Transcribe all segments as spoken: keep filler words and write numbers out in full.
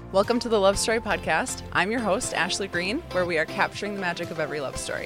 Welcome to the Love Story Podcast. I'm your host, Ashley Green, where we are capturing the magic of every love story.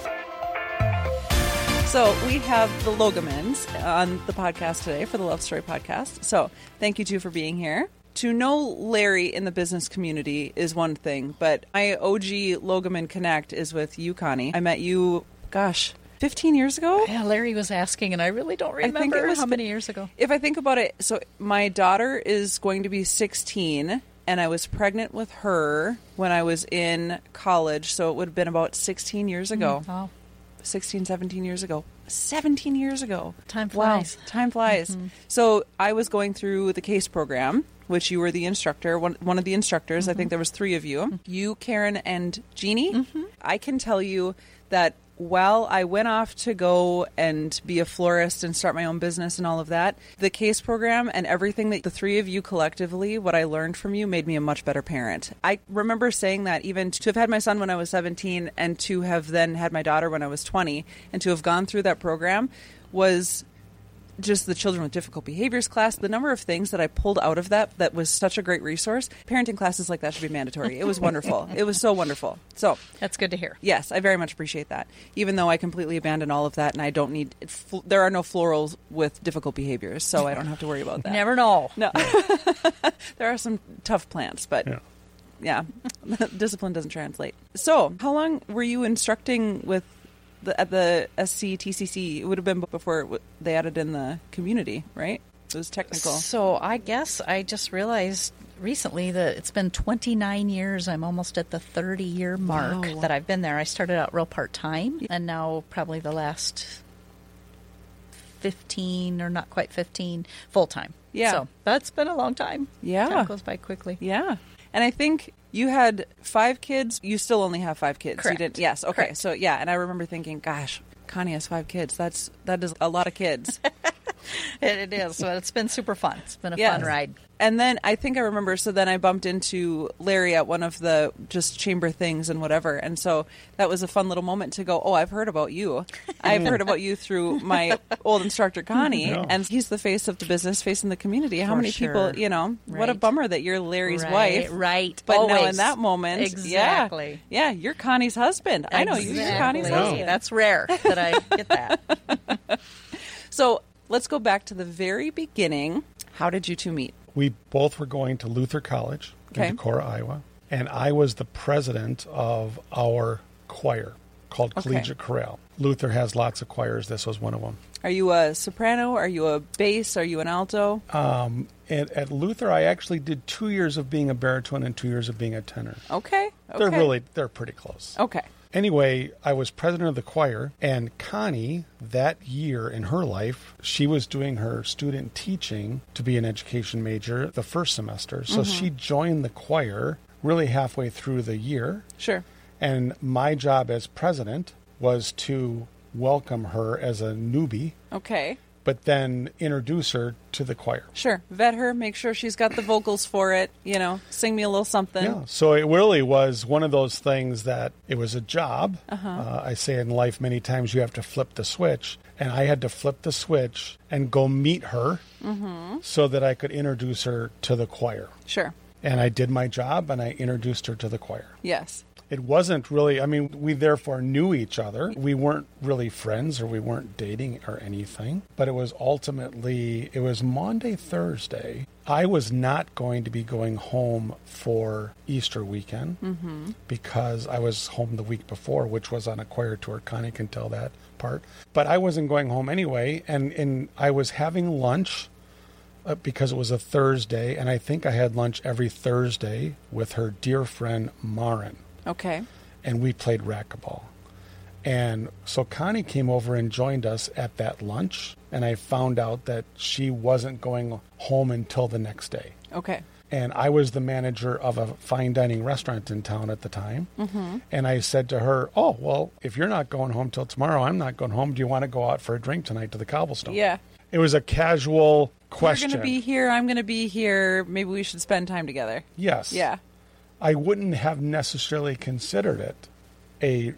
So we have the Logamans on the podcast today for the Love Story Podcast. So thank you two for being here. To know Larry in the business community is one thing, but my O G Logaman Connect is with you, Connie. I met you, gosh, fifteen years ago? Yeah, Larry was asking, and I really don't remember I think it was, how many years ago. If I think about it, so my daughter is going to be sixteen, and I was pregnant with her when I was in college, so it would have been about sixteen years ago. Mm, wow. sixteen, seventeen years ago. seventeen years ago. Time flies. Wow, time flies. Mm-hmm. So I was going through the CASE program, which you were the instructor, one, one of the instructors. Mm-hmm. I think there was three of you. Mm-hmm. You, Karen, and Jeannie. Mm-hmm. I can tell you that while I went off to go and be a florist and start my own business and all of that, the CASE program and everything that the three of you collectively, what I learned from you, made me a much better parent. I remember saying that even to have had my son when I was seventeen and to have then had my daughter when I was twenty and to have gone through that program was just the children with difficult behaviors class, the number of things that I pulled out of that that was such a great resource. Parenting classes like that should be mandatory. It was wonderful. It was so wonderful. So that's good to hear. Yes, I very much appreciate that. Even though I completely abandoned all of that and I don't need, there are no florals with difficult behaviors, so I don't have to worry about that. Never know. No. There are some tough plants, but yeah. yeah, discipline doesn't translate. So how long were you instructing with The, at the S C T C C? It would have been before they added in the community, right? It was technical. So I guess I just realized recently that it's been twenty-nine years. I'm almost at the thirty-year mark wow. that I've been there. I started out real part-time, and now probably the last fifteen, or not quite fifteen, full-time. Yeah. So that's been a long time. Yeah. Time goes by quickly. Yeah. And I think you had five kids. You still only have five kids. Correct. You didn't, yes. Okay. Correct. So yeah. And I remember thinking, gosh, Connie has five kids. That's that is a lot of kids. it, it is. So it's been super fun. It's been a yes. fun ride. And then I think I remember, so then I bumped into Larry at one of the just chamber things and whatever. And so that was a fun little moment to go, oh, I've heard about you. I've heard about you through my old instructor, Connie. Yeah. And he's the face of the business, facing the community. How For many sure. people, you know, right. what a bummer that you're Larry's right. wife. Right. But Always. now in that moment, exactly. yeah, yeah, you're Connie's husband. Exactly. I know you, you're Connie's husband. That's rare that I get that. So let's go back to the very beginning. How did you two meet? We both were going to Luther College okay. in Decorah, Iowa, and I was the president of our choir called okay. Collegiate Chorale. Luther has lots of choirs. This was one of them. Are you a soprano? Are you a bass? Are you an alto? Um, and at Luther, I actually did two years of being a baritone and two years of being a tenor. Okay. okay. They're really, they're pretty close. Okay. Anyway, I was president of the choir, and Connie, that year in her life, she was doing her student teaching to be an education major the first semester. So mm-hmm. she joined the choir really halfway through the year. Sure. And my job as president was to welcome her as a newbie. Okay. But then introduce her to the choir. Sure. Vet her, make sure she's got the vocals for it, you know, sing me a little something. Yeah. So it really was one of those things that it was a job. Uh-huh. Uh, I say in life many times you have to flip the switch. And I had to flip the switch and go meet her mm-hmm. so that I could introduce her to the choir. Sure. And I did my job and I introduced her to the choir. Yes. It wasn't really, I mean, we therefore knew each other. We weren't really friends or we weren't dating or anything. But it was ultimately, it was Maundy, Thursday. I was not going to be going home for Easter weekend mm-hmm. because I was home the week before, which was on a choir tour. Connie can tell that part. But I wasn't going home anyway. And, and I was having lunch uh, because it was a Thursday. And I think I had lunch every Thursday with her dear friend, Marin. Okay. And we played racquetball. And so Connie came over and joined us at that lunch. And I found out that she wasn't going home until the next day. Okay. And I was the manager of a fine dining restaurant in town at the time. Mm-hmm. And I said to her, oh, well, if you're not going home till tomorrow, I'm not going home. Do you want to go out for a drink tonight to the Cobblestone? Yeah. It was a casual question. You're going to be here. I'm going to be here. Maybe we should spend time together. Yes. Yeah. I wouldn't have necessarily considered it a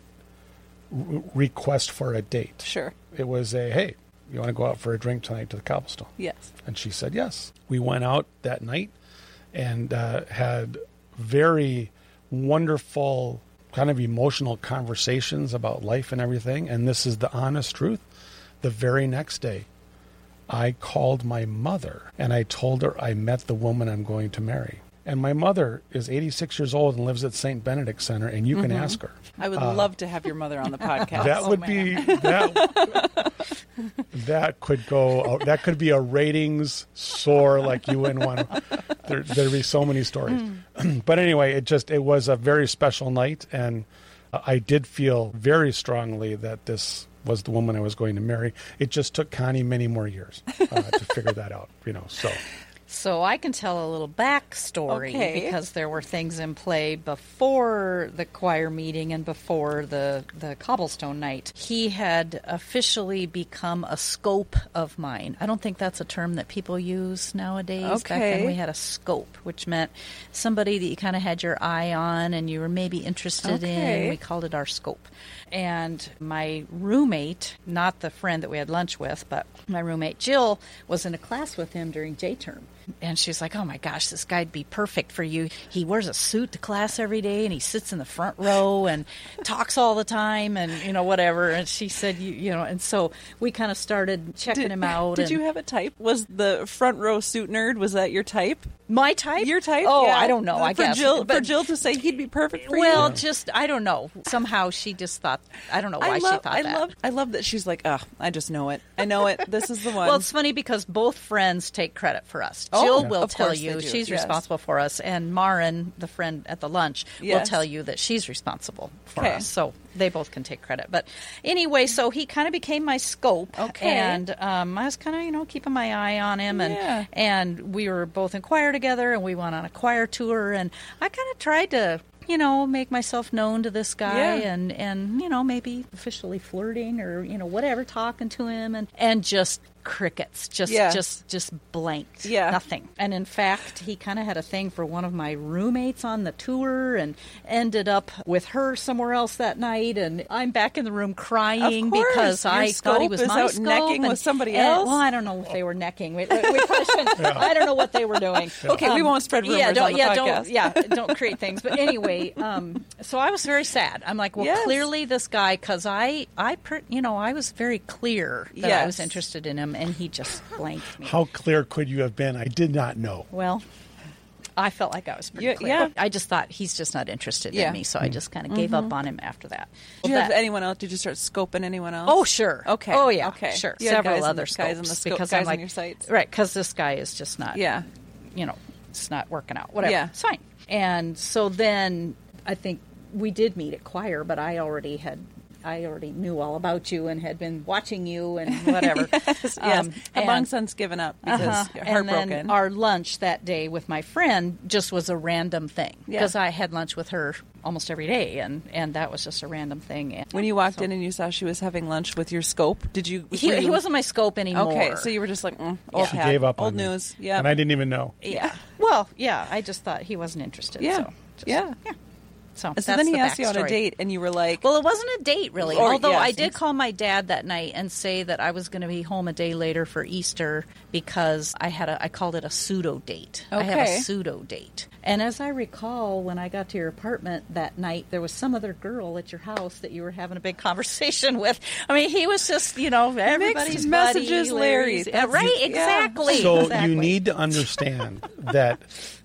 re- request for a date. Sure. It was a, hey, you want to go out for a drink tonight to the Cobblestone? Yes. And she said yes. We went out that night and uh, had very wonderful, kind of emotional conversations about life and everything. And this is the honest truth. The very next day, I called my mother and I told her I met the woman I'm going to marry. And my mother is eighty-six years old and lives at Saint Benedict Center, and you can Mm-hmm. ask her. I would Uh, love to have your mother on the podcast. That Oh, would man. be that. That could go. That could be a ratings soar like you wouldn't want to. There, there'd be so many stories. But anyway, it just it was a very special night, and I did feel very strongly that this was the woman I was going to marry. It just took Connie many more years uh, to figure that out. You know, so. So I can tell a little backstory Okay. because there were things in play before the choir meeting and before the, the cobblestone night. He had officially become a scope of mine. I don't think that's a term that people use nowadays. Back Okay. then we had a scope, which meant somebody that you kind of had your eye on and you were maybe interested Okay. in. We called it our scope. And my roommate, not the friend that we had lunch with, but my roommate Jill was in a class with him during J term. And she's like, oh my gosh, this guy'd be perfect for you. He wears a suit to class every day and he sits in the front row and talks all the time and, you know, whatever. And she said, you, you know, and so we kind of started checking Did, him out. did and you have a type? Was the front row suit nerd, was that your type? my type? Your type? Oh, Yeah. I don't know, I for guess. Jill, for But- Jill to say he'd be perfect for Well, you. just, I don't know. Somehow she just thought, I don't know why I she love, thought I that. love, I love that she's like, oh, I just know it. I know it. This is the one. Well, it's funny because both friends take credit for us. Oh, Jill yeah. will Of tell course they you do, she's yes. responsible for us, and Marin, the friend at the lunch, will Yes. tell you that she's responsible for Okay. us. So they both can take credit. But anyway, so he kind of became my scope, Okay. and um, I was kind of, you know, keeping my eye on him, and Yeah. and we were both in choir together, and we went on a choir tour, and I kind of tried to, you know, make myself known to this guy Yeah. and, and, you know, maybe officially flirting or, you know, whatever, talking to him and, and just crickets, just, Yeah. just, just blanked. Yeah. Nothing. And in fact, he kind of had a thing for one of my roommates on the tour and ended up with her somewhere else that night. And I'm back in the room crying Of course. because Your I thought he scope was is my out scope. necking and- with somebody and- else? Well, I don't know if they were necking. We, we probably shouldn't. I don't know what they were doing. Okay, we won't spread rumors yeah, don't, on the yeah, podcast. Don't, yeah, don't create things. But anyway, um, so I was very sad. I'm like, well, Yes. clearly this guy, because I, I, per, you know, I was very clear that I was Yes. interested in him, and he just blanked me. How clear could you have been? I did not know. Well, I felt like I was pretty Yeah, clear. yeah. I just thought he's just not interested Yeah. in me, so I just kind of gave up on him after that. Did you Well, have that- anyone else? Did you start scoping anyone else? Oh, sure. Okay. Oh, yeah. Okay. Sure. You had Several guys in- other guys scopes in the scope- because guys I'm in like, your sights. right? Because this guy is just not. Yeah. You know, it's not working out. Whatever. Yeah. It's fine. And so then I think we did meet at choir, but I already had. I already knew all about you and had been watching you and whatever. yes. Um, Have and- long since given up because uh-huh. you're And heartbroken. then our lunch that day with my friend just was a random thing Yeah. because I had lunch with her almost every day, and, and that was just a random thing. And when you walked so- in and you saw she was having lunch with your scope, did you? he, were you- he wasn't my scope anymore. Okay, so you were just like, mm, old She hat, gave up old on me. news. Yeah. And I didn't even know. Yeah. Well, yeah. I just thought he wasn't interested. Yeah. So just, Yeah. Yeah. So, So that's then he the asked you on a backstory. date, and you were like, Well, it wasn't a date, really. Or- Although yes, I did it's- call my dad that night and say that I was going to be home a day later for Easter because I had a, I called it a pseudo date. I have Okay. a pseudo date. And as I recall, when I got to your apartment that night, there was some other girl at your house that you were having a big conversation with. I mean, he was just, you know, everybody's messages, buddy, Larry. Larry's- That's- right? yeah. Exactly. So exactly. you need to understand that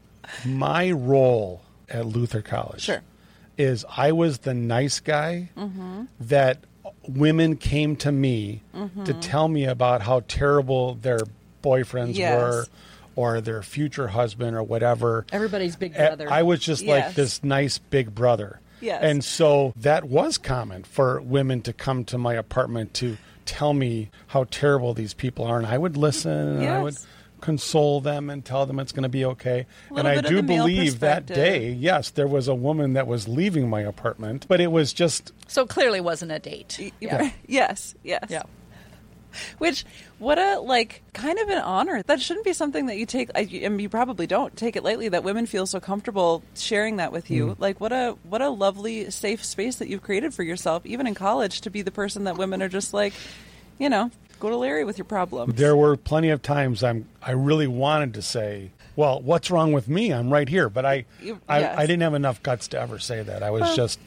my role at Luther College Sure. is I was the nice guy Mm-hmm. that women came to me to tell me about how terrible their boyfriends Yes. were or their future husband or whatever. Everybody's big Eh, brother. I was just Yes. like this nice big brother. Yes. And so that was common for women to come to my apartment to tell me how terrible these people are. And I would listen and I would Yes. console them and tell them it's going to be okay. A And little I bit of do the male believe that perspective. day, yes, there was a woman that was leaving my apartment, but it was just so clearly wasn't a date. yeah. yes, yes. Yeah. Which, what a, like, kind of an honor. That shouldn't be something that you take, I, and you probably don't take it lightly, that women feel so comfortable sharing that with you. Like, what a, what a lovely, safe space that you've created for yourself, even in college, to be the person that women are just like, you know, go to Larry with your problem. there were plenty of times I'm I really wanted to say, well, what's wrong with me? I'm right here. But I, You- I, yes. I didn't have enough guts to ever say that. I was Well, just,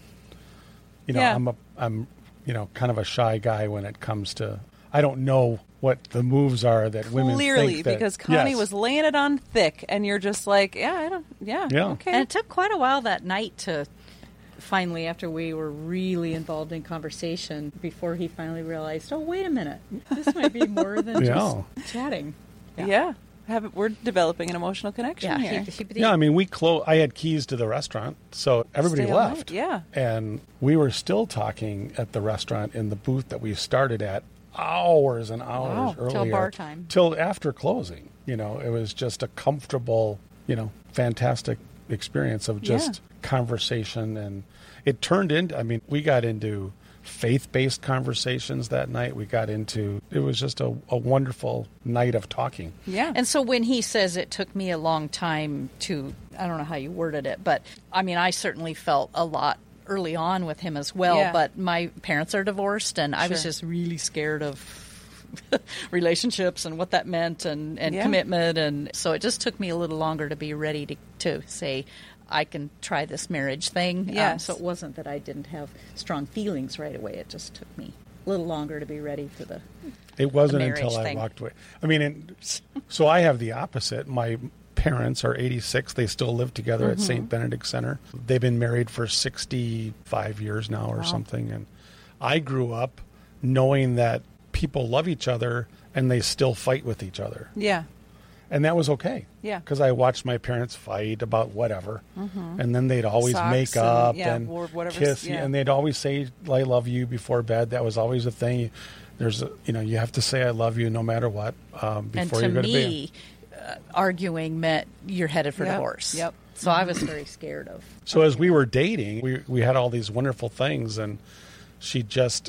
you know, yeah. I'm a, I'm, you know, kind of a shy guy when it comes to, I don't know what the moves are that women Clearly, think that, because Connie yes. was laying it on thick, and you're just like, yeah, I don't, yeah, Yeah. okay. And it took quite a while that night to finally, after we were really involved in conversation, before he finally realized, oh, wait a minute, this might be more than Yeah. just chatting. yeah. Have, we're developing an emotional connection Yeah, here. he, he, Yeah, I mean, we closed. I had keys to the restaurant, so everybody Stay all night, left. yeah. and we were still talking at the restaurant in the booth that we started at hours and hours Wow, earlier, till bar time. till after closing. You know, it was just a comfortable, you know, fantastic experience of just Yeah. conversation, and it turned into. I mean, we got into faith-based conversations that night. We got into. It was just a, a wonderful night of talking. Yeah. And so when he says it took me a long time to, I don't know how you worded it, but I mean, I certainly felt a lot early on with him as well. Yeah. But my parents are divorced, and I was Sure. just really scared of relationships and what that meant and, and Yeah. commitment. And so it just took me a little longer to be ready to, to say, I can try this marriage thing. Um, Yes. so it wasn't that I didn't have strong feelings right away. It just took me a little longer to be ready for the It wasn't marriage until I thing. walked away. I mean, and so I have the opposite. My parents are eighty-six. They still live together at Saint Benedict Center. They've been married for sixty-five years now or something. And I grew up knowing that people love each other and they still fight with each other. yeah. And that was okay. Yeah. Because I watched my parents fight about whatever. And then they'd always Socks make and- up yeah, and or whatever's- kiss. yeah. And they'd always say, I love you before bed. That was always a thing. There's, a, you know, you have to say I love you no matter what um, And before to you go to bed. me, uh, arguing meant you're headed for Yep, divorce. yep. So I was very scared of. So as we were dating, we we had all these wonderful things, and she just,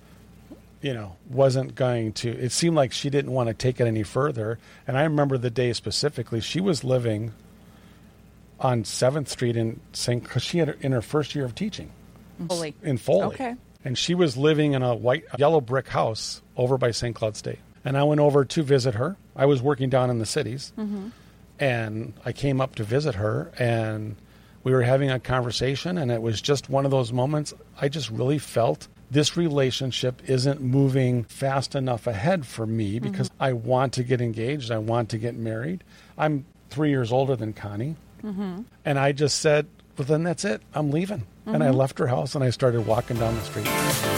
you know, wasn't going to. It seemed like she didn't want to take it any further. And I remember the day specifically. She was living on seventh Street in Saint because she had in her first year of teaching Fully. in Foley. Okay. And she was living in a white, yellow brick house over by Saint Cloud State. And I went over to visit her. I was working down in the cities. And I came up to visit her, and we were having a conversation, and it was just one of those moments. I just really felt this relationship isn't moving fast enough ahead for me because I want to get engaged. I want to get married. I'm three years older than Connie. And I just said, well, then that's it. I'm leaving. And I left her house, and I started walking down the street.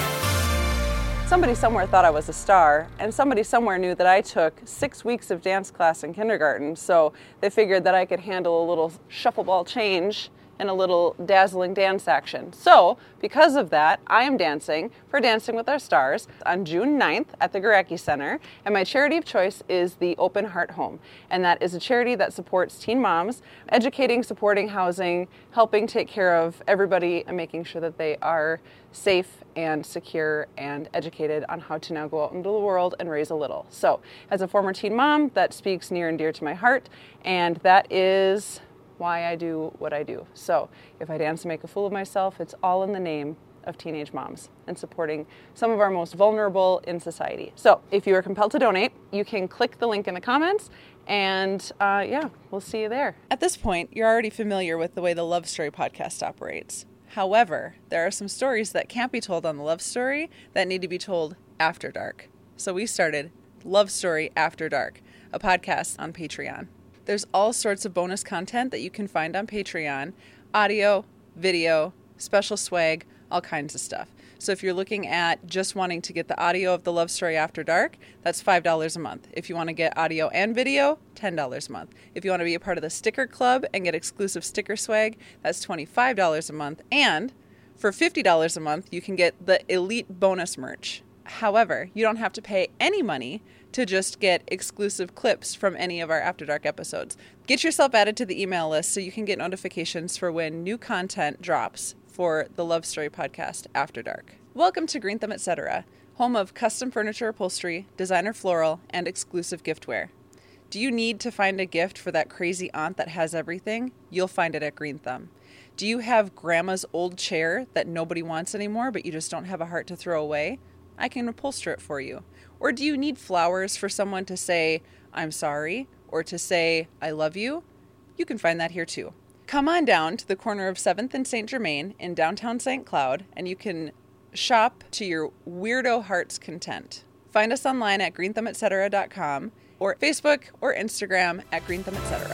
Somebody somewhere thought I was a star, and somebody somewhere knew that I took six weeks of dance class in kindergarten, so they figured that I could handle a little shuffle ball change and a little dazzling dance action. So, because of that, I am dancing for Dancing with Our Stars on June ninth at the Gurecki Center, and my charity of choice is the Open Heart Home, and that is a charity that supports teen moms, educating, supporting housing, helping take care of everybody, and making sure that they are safe and secure and educated on how to now go out into the world and raise a little. So, as a former teen mom, that speaks near and dear to my heart, and that is why I do what I do. So, if I dance and make a fool of myself, it's all in the name of teenage moms and supporting some of our most vulnerable in society. So, if you are compelled to donate, you can click the link in the comments, and uh, yeah, we'll see you there. At this point, you're already familiar with the way the Love Story podcast operates. However, there are some stories that can't be told on the Love Story that need to be told after dark. So we started Love Story After Dark, a podcast on Patreon. There's all sorts of bonus content that you can find on Patreon, audio, video, special swag, all kinds of stuff. So if you're looking at just wanting to get the audio of the Love Story After Dark, that's five dollars a month. If you want to get audio and video, ten dollars a month. If you want to be a part of the sticker club and get exclusive sticker swag, that's twenty-five dollars a month. And for fifty dollars a month, you can get the elite bonus merch. However, you don't have to pay any money to just get exclusive clips from any of our After Dark episodes. Get yourself added to the email list so you can get notifications for when new content drops for the Love Story podcast After Dark. Welcome to Greentham Etc., home of custom furniture upholstery, designer floral, and exclusive giftware. Do you need to find a gift for that crazy aunt that has everything? You'll find it at Green Thumb. Do you have grandma's old chair that nobody wants anymore, but you just don't have a heart to throw away? I can upholster it for you. Or do you need flowers for someone to say, I'm sorry? or to say, I love you, you can find that here too. Come on down to the corner of seventh and Saint Germain in downtown Saint Cloud, and you can shop to your weirdo heart's content. Find us online at green thumb et cetera dot com or Facebook or Instagram at green thumb et cetera.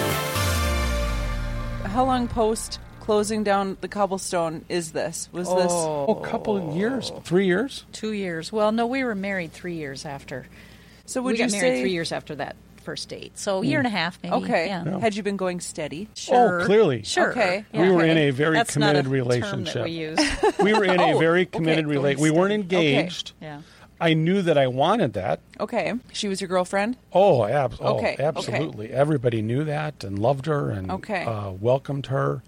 How long post closing down the cobblestone is this? Was this Oh, a couple of years, three years. Two years. Well, no, we were married three years after. So would we you got married say three years after that first date. So a year and a half, maybe. Okay. Yeah. Had you been going steady? Sure. Oh, clearly. Sure. Okay. We were Okay. in a very That's committed not a relationship. Term that we use. We were in Oh, a very okay. committed Going relationship. We weren't steady. engaged. Yeah. I knew that I wanted that. Okay. She was your girlfriend? Oh, ab- oh Okay, okay. absolutely. Everybody knew that and loved her and Okay. uh, welcomed her.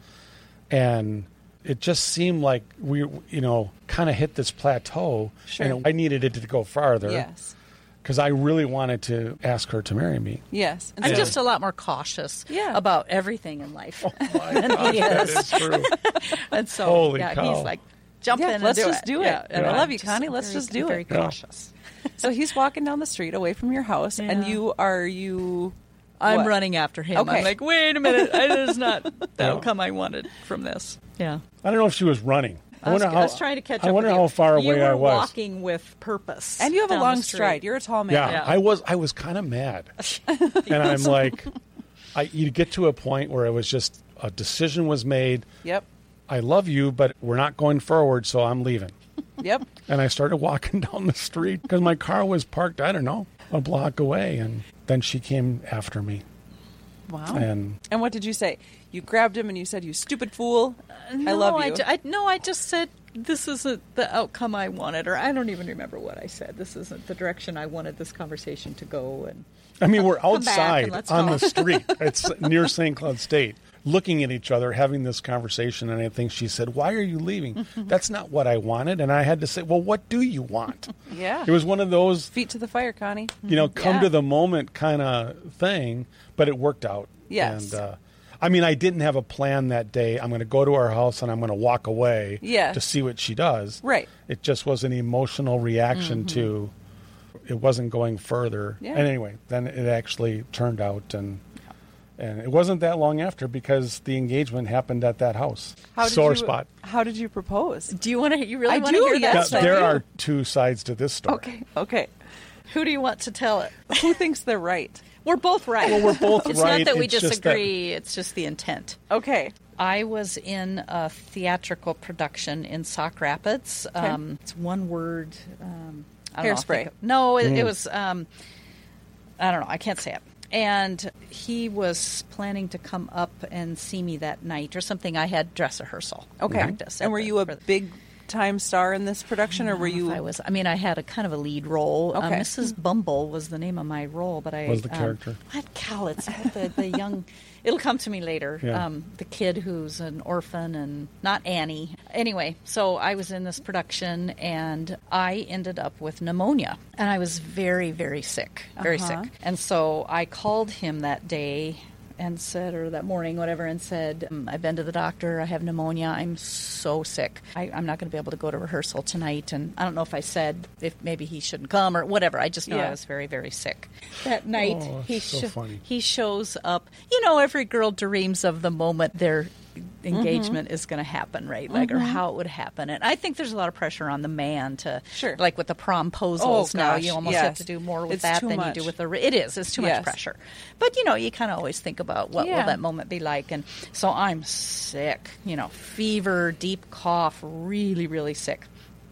And it just seemed like we, you know, kind of hit this plateau. Sure. And I needed it to go farther. Yes. Because I really wanted to ask her to marry me. Yes. And I'm so- just a lot more cautious Yeah. about everything in life. My than gosh, he that is. is true. And so, Holy yeah, cow. he's like, jump Yeah, in and let's do just it. do it. Yeah, And I I'm love you, just Connie. Let's very- just do very it. Yeah. cautious. So he's walking down the street away from your house, and Yeah. you are you. I'm what? running after him. Okay. I'm like, wait a minute. That is not the Yeah. outcome I wanted from this. Yeah. I don't know if she was running. I was, wonder I was trying to catch I up wonder with how you. far you away were I was. walking with purpose. And you have a down long the street. stride. You're a tall man. Yeah, Yeah. I was. I was kind of mad, and I'm like, I, you get to a point where it was just a decision was made. Yep. I love you, but we're not going forward, so I'm leaving. Yep. And I started walking down the street because my car was parked, I don't know, a block away, and then she came after me, Wow. and And what did you say? You grabbed him and you said, "You stupid fool! No, I love you." ju- I, no, I just said this isn't the outcome I wanted, or I don't even remember what I said. This isn't the direction I wanted this conversation to go. And I mean, we're Come back and outside let's on the talk. street. It's near Saint Cloud State, looking at each other, having this conversation. And I think she said, "Why are you leaving? That's not what I wanted." And I had to say, "Well, what do you want?" Yeah. It was one of those, Feet to the fire, Connie. you know, come Yeah. to the moment kind of thing. But it worked out. Yes. And uh, I mean, I didn't have a plan that day. I'm going to go to her house and I'm going to walk away. Yeah. To see what she does. Right. It just was an emotional reaction to. It wasn't going further. Yeah. And anyway, then it actually turned out, and and it wasn't that long after because the engagement happened at that house. How did Sore you, spot. How did you propose? do you want to? You really I want to do, hear yes. that? Yes, Now, I story? there do. are two sides to this story. Okay. Okay. Who do you want to tell it? Who thinks they're right? We're both right. Well, we're both it's right. not that we It's just that- disagree. It's just the intent. Okay. I was in a theatrical production in Sauk Rapids. Um, it's one word. Um, I don't know, Hairspray. think of- no, it, it was. Um, I don't know. I can't say it. And he was planning to come up and see me that night or something. I had dress rehearsal Okay. practice. And at were the- you a for the- big time star in this production, or were I don't know you? if I was. I mean, I had a kind of a lead role. Uh, Okay. Missus Bumble was the name of my role, but I Was the um, character. What cow? It's the the young. It'll come to me later. Yeah. Um, the kid who's an orphan and not Annie. Anyway, so I was in this production and I ended up with pneumonia, and I was very, very sick, very Uh-huh. sick. And so I called him that day. And said, or that morning, whatever, and said, um, I've been to the doctor, I have pneumonia, I'm so sick. I, I'm not going to be able to go to rehearsal tonight. And I don't know if I said if maybe he shouldn't come or whatever. I just know Yeah. I was very, very sick. That night, Oh, he, so funny. he shows up. You know, every girl dreams of the moment their engagement is going to happen, right? Like, or how it would happen. And I think there's a lot of pressure on the man to, Sure. like with the promposals Oh, now, gosh, you almost yes. have to do more with It's that too than much. you do with the. It is. It's too Yes. much pressure. But you know, you kind of always think about what Yeah. will that moment be like. And so I'm sick. You know, fever, deep cough, really, really sick.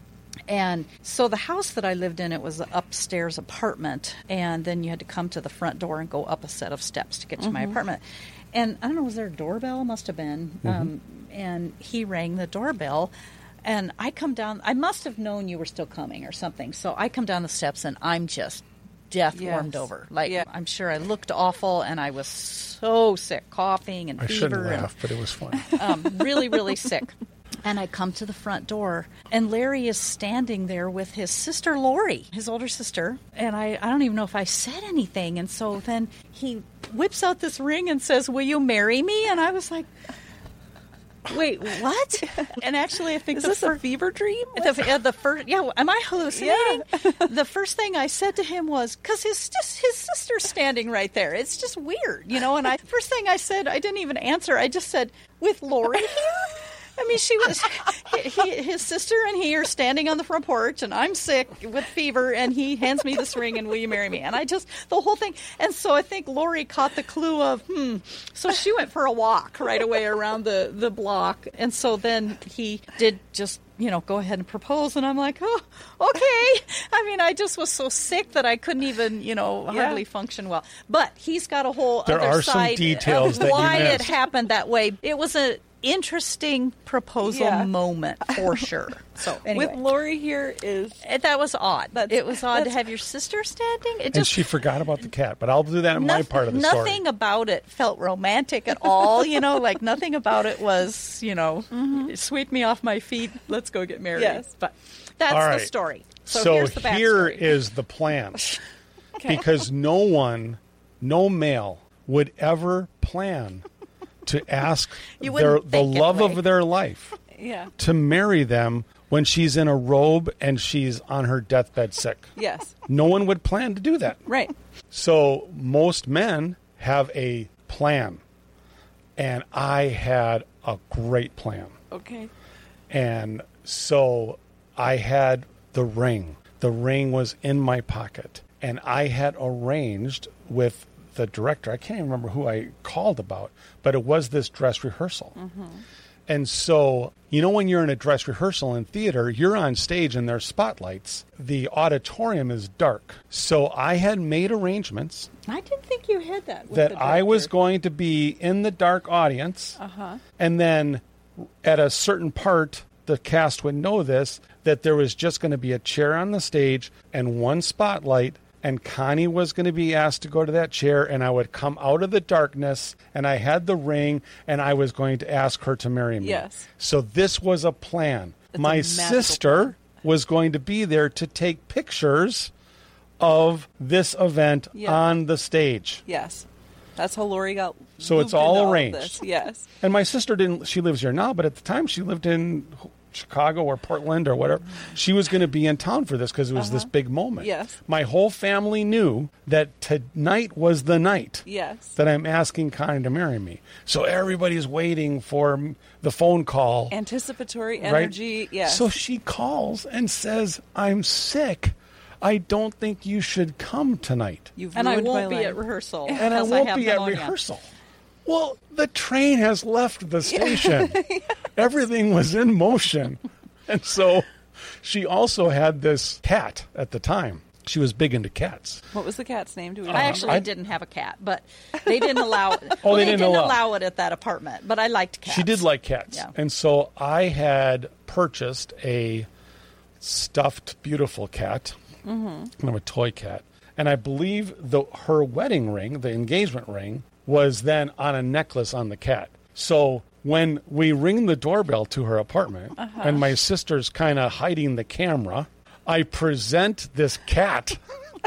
And so the house that I lived in, it was an upstairs apartment, and then you had to come to the front door and go up a set of steps to get to my apartment. And I don't know, was there a doorbell? Must have been. Um, and he rang the doorbell, and I come down. I must have known you were still coming or something. So I come down the steps, and I'm just death Yes. warmed over. Like, Yeah. I'm sure I looked awful, and I was so sick, coughing and I fever. shouldn't and, laugh, but it was funny. um, really, really sick. And I come to the front door, and Larry is standing there with his sister Lori, his older sister. And I, I don't even know if I said anything. And so then he whips out this ring and says, "Will you marry me?" And I was like, wait, what? And actually, I think Is the this fir- a fever dream? The, uh, the first, yeah, am I hallucinating? The first thing I said to him was, because his just his sister's standing right there. It's just weird, you know. And I first thing I said, I didn't even answer. I just said, "With Lori here." I mean, she was he, he, his sister and he are standing on the front porch, and I'm sick with fever, and he hands me this ring, and will you marry me? And I just the whole thing. And so I think Lori caught the clue of hmm. So she went for a walk right away around the the block, and so then he did just. You know, go ahead and propose. And I'm like, oh, okay. I mean, I just was so sick that I couldn't even, you know, Yeah. hardly function well. But he's got a whole There other are some side details of that you why it missed. happened that way. It was an interesting proposal Yeah. moment for sure. So anyway. With Lori here is It- that was odd. That's- it was odd to that's- have your sister standing. It And just she forgot about the cat, but I'll do that in my noth- part of the nothing story. about it felt romantic at all. You know, like nothing about it was, you know, sweep me off my feet. Let's go get married. Yes. But that's All the right. story. So, So here's the here backstory. is the plan. Because no one, no male would ever plan to ask You their, wouldn't the think love anyway. of their life yeah. to marry them when she's in a robe and she's on her deathbed sick. Yes. No one would plan to do that. Right. So most men have a plan. And I had a great plan. Okay. And so I had the ring. The ring was in my pocket. And I had arranged with the director, I can't even remember who I called about, but it was this dress rehearsal. And so, you know, when you're in a dress rehearsal in theater, you're on stage and there's spotlights. The auditorium is dark. So I had made arrangements I didn't think you had that. With that the I was director. going to be in the dark audience. Uh-huh. And then at a certain part, the cast would know this, that there was just going to be a chair on the stage and one spotlight. And Connie was going to be asked to go to that chair, and I would come out of the darkness, and I had the ring, and I was going to ask her to marry me. Yes. So this was a plan. It's a My magical sister was going to be there to take pictures of this event Yeah. on the stage. Yes. That's how Lori got. So it's looped all into of arranged. this. Yes. And my sister didn't, she lives here now, but at the time she lived in Chicago or Portland or whatever. She was going to be in town for this because it was this big moment. Yes. My whole family knew that tonight was the night Yes. that I'm asking Connie to marry me. So everybody's waiting for m- the phone call. Anticipatory right? energy. Yes. So she calls and says, I'm sick. I don't think you should come tonight. You've And I ruined won't my be life. at rehearsal. And I because won't have be at pneumonia. rehearsal. Well, the train has left the station. Everything was in motion. And so she also had this cat at the time. She was big into cats. What was the cat's name? Do we I know? actually I- didn't have a cat, but they didn't allow it. Oh, well, they they, didn't didn't allow. allow it at that apartment, but I liked cats. She did like cats. Yeah. And so I had purchased a stuffed, beautiful cat, mm-hmm. kind of a toy cat. And I believe the her wedding ring, the engagement ring, was then on a necklace on the cat. So when we ring the doorbell to her apartment, Uh-huh. and my sister's kind of hiding the camera, I present this cat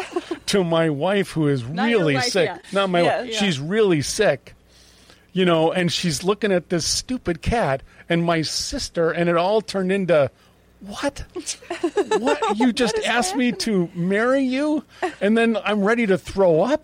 to my wife, who is Not your really wife, sick. yeah. Not my Yeah, wife. yeah. She's really sick. You know, and she's looking at this stupid cat and my sister, and it all turned into, what? What? You just asked me to marry you, and then I'm ready to throw up?